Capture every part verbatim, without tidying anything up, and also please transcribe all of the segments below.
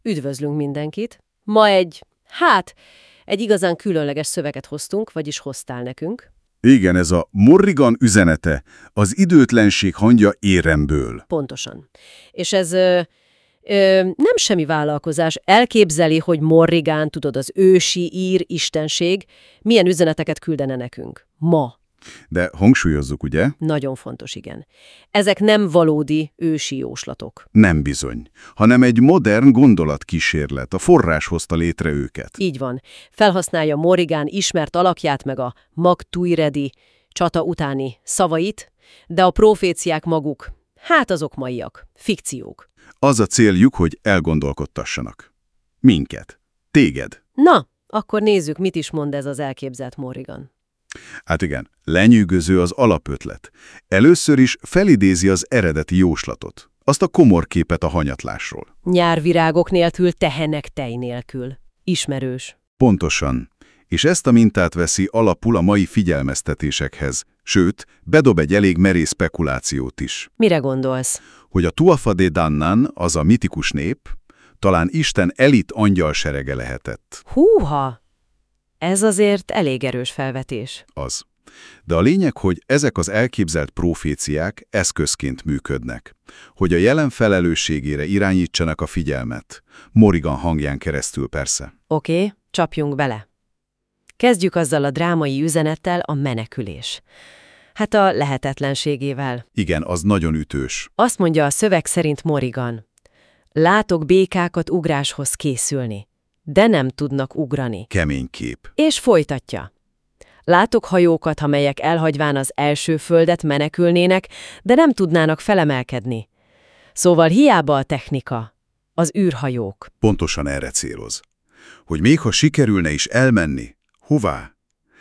Üdvözlünk mindenkit! Ma egy, hát, egy igazán különleges szöveget hoztunk, vagyis hoztál nekünk. Igen, ez a Morrigan üzenete, az időtlenség hangja éremből. Pontosan. És ez ö, ö, nem semmi vállalkozás. Elképzeli, hogy Morrigan, tudod, az ősi ír istenség, milyen üzeneteket küldene nekünk. Ma. De hangsúlyozzuk, ugye? Nagyon fontos, igen. Ezek nem valódi ősi jóslatok. Nem bizony, hanem egy modern gondolatkísérlet, a forrás hozta létre őket. Így van. Felhasználja Morrigan ismert alakját meg a Mag Tuiredi csata utáni szavait, de a proféciák maguk, hát azok maiak, fikciók. Az a céljuk, hogy elgondolkodtassanak. Minket. Téged. Na, akkor nézzük, mit is mond ez az elképzelt Morrigan. Hát igen, lenyűgöző az alapötlet. Először is felidézi az eredeti jóslatot, azt a komor képet a hanyatlásról. Nyárvirágok nélkül, tehenek tej nélkül. Ismerős. Pontosan. És ezt a mintát veszi alapul a mai figyelmeztetésekhez, sőt, bedob egy elég merész spekulációt is. Mire gondolsz? Hogy a Tuatha Dé Danann, az a mitikus nép, talán Isten elit angyalserege lehetett. Húha! Ez azért elég erős felvetés. Az. De a lényeg, hogy ezek az elképzelt proféciák eszközként működnek, hogy a jelen felelősségére irányítsanak a figyelmet. Morrigan hangján keresztül persze. Oké, okay, csapjunk bele. Kezdjük azzal a drámai üzenettel, a menekülés. Hát a lehetetlenségével. Igen, az nagyon ütős. Azt mondja a szöveg szerint Morrigan. Látok békákat ugráshoz készülni, de nem tudnak ugrani. Kemény kép. És folytatja. Látok hajókat, amelyek elhagyván az első földet menekülnének, de nem tudnának felemelkedni. Szóval hiába a technika, az űrhajók. Pontosan erre céloz. Hogy még ha sikerülne is elmenni, hová?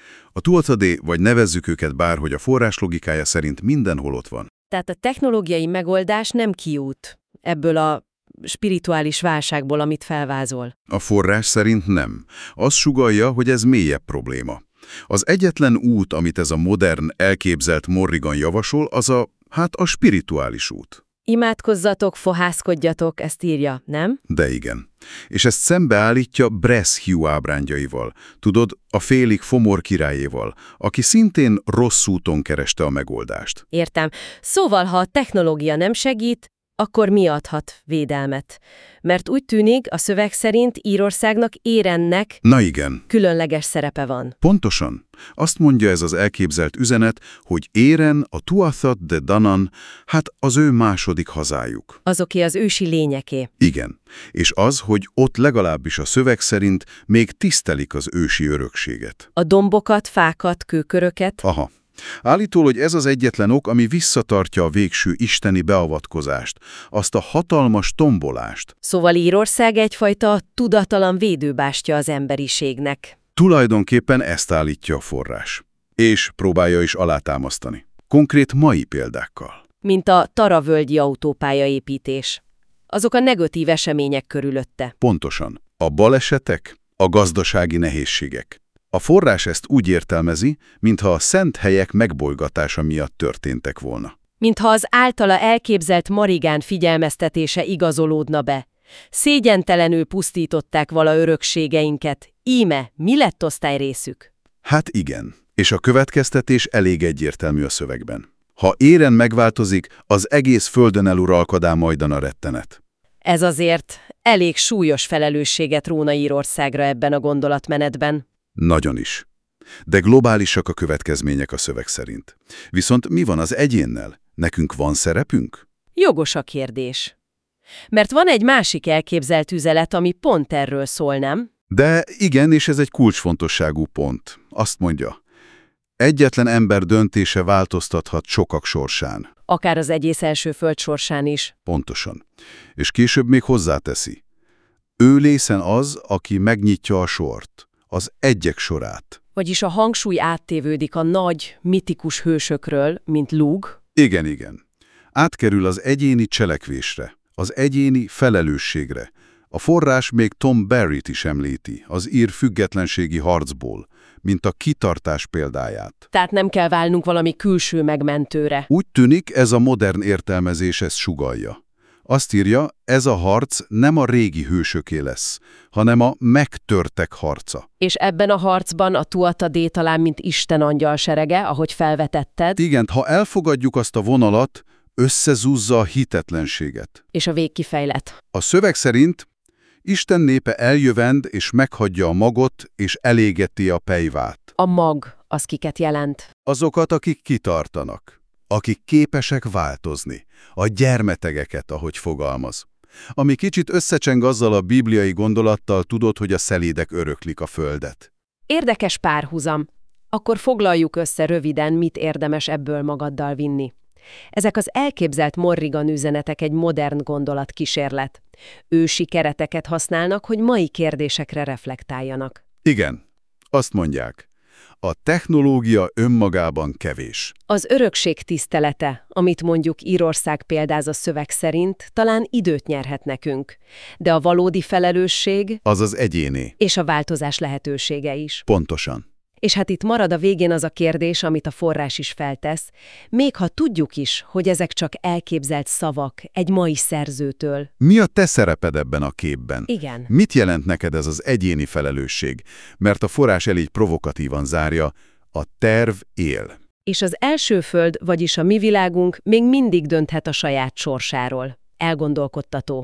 A Tuatha Dé, vagy nevezzük őket bárhogy, a forrás logikája szerint mindenhol ott van. Tehát a technológiai megoldás nem kiút ebből a spirituális válságból, amit felvázol. A forrás szerint nem. Az sugallja, hogy ez mélyebb probléma. Az egyetlen út, amit ez a modern, elképzelt Morrigan javasol, az a, hát a spirituális út. Imádkozzatok, fohászkodjatok, ezt írja, nem? De igen. És ezt szembeállítja Bress Hugh ábrándjaival, tudod, a félig Fomor királyéval, aki szintén rossz úton kereste a megoldást. Értem. Szóval, ha a technológia nem segít, akkor mi adhat védelmet? Mert úgy tűnik, a szöveg szerint Írországnak, Érennek Na igen. különleges szerepe van. Pontosan. Azt mondja ez az elképzelt üzenet, hogy Éren, a Tuatha Dé Danann, hát az ő második hazájuk. Azoké az ősi lényeké. Igen. És az, hogy ott legalábbis a szöveg szerint még tisztelik az ősi örökséget. A dombokat, fákat, kőköröket. Aha. Állítólag, hogy ez az egyetlen ok, ami visszatartja a végső isteni beavatkozást, azt a hatalmas tombolást. Szóval Írország egyfajta tudatalan védőbástya az emberiségnek. Tulajdonképpen ezt állítja a forrás. És próbálja is alátámasztani. Konkrét mai példákkal. Mint a Tara-völgyi autópályaépítés. Azok a negatív események körülötte. Pontosan. A balesetek, a gazdasági nehézségek. A forrás ezt úgy értelmezi, mintha a szent helyek megbolygatása miatt történtek volna. Mintha az általa elképzelt Morrigan figyelmeztetése igazolódna be. Szégyentelenül pusztították vala örökségeinket. Íme, mi lett osztályrészük? Hát igen, és a következtetés elég egyértelmű a szövegben. Ha Éren megváltozik, az egész földön eluralkodá majdan a rettenet. Ez azért elég súlyos felelősséget róna Írországra ebben a gondolatmenetben. Nagyon is. De globálisak a következmények a szöveg szerint. Viszont mi van az egyénnel? Nekünk van szerepünk? Jogos a kérdés. Mert van egy másik elképzelt üzenet, ami pont erről szól, nem? De igen, és ez egy kulcsfontosságú pont. Azt mondja, egyetlen ember döntése változtathat sokak sorsán. Akár az egész első föld sorsán is. Pontosan. És később még hozzáteszi. Ő lészen az, aki megnyitja a sort, az egyek sorát. Vagyis a hangsúly áttévődik a nagy, mitikus hősökről, mint Lug. Igen, igen. Átkerül az egyéni cselekvésre, az egyéni felelősségre. A forrás még Tom Barryt is említi, az ír függetlenségi harcból, mint a kitartás példáját. Tehát nem kell válnunk valami külső megmentőre. Úgy tűnik, ez a modern értelmezés ezt sugallja. Azt írja, ez a harc nem a régi hősöké lesz, hanem a megtörtek harca. És ebben a harcban a Tuatha-Dé talán mint Isten angyal serege, ahogy felvetetted. Igen, ha elfogadjuk azt a vonalat, összezúzza a hitetlenséget. És a végkifejlet. A szöveg szerint Isten népe eljövend és meghagyja a magot, és elégeti a pejvát. A mag, az kiket jelent? Azokat, akik kitartanak, akik képesek változni, a gyermetegeket, ahogy fogalmaz. Ami kicsit összecseng azzal a bibliai gondolattal, tudod, hogy a szelédek öröklik a földet. Érdekes párhuzam. Akkor foglaljuk össze röviden, mit érdemes ebből magaddal vinni. Ezek az elképzelt Morrigan üzenetek egy modern gondolatkísérlet. Ősi kereteket használnak, hogy mai kérdésekre reflektáljanak. Igen, azt mondják. A technológia önmagában kevés. Az örökség tisztelete, amit mondjuk Írország példáz a szöveg szerint, talán időt nyerhet nekünk. De a valódi felelősség Az az egyéné. és a változás lehetősége is. Pontosan. És hát itt marad a végén az a kérdés, amit a forrás is feltesz, még ha tudjuk is, hogy ezek csak elképzelt szavak egy mai szerzőtől. Mi a te szereped ebben a képben? Igen. Mit jelent neked ez az egyéni felelősség? Mert a forrás elég provokatívan zárja, a terv él. És az első föld, vagyis a mi világunk még mindig dönthet a saját sorsáról. Elgondolkodtató.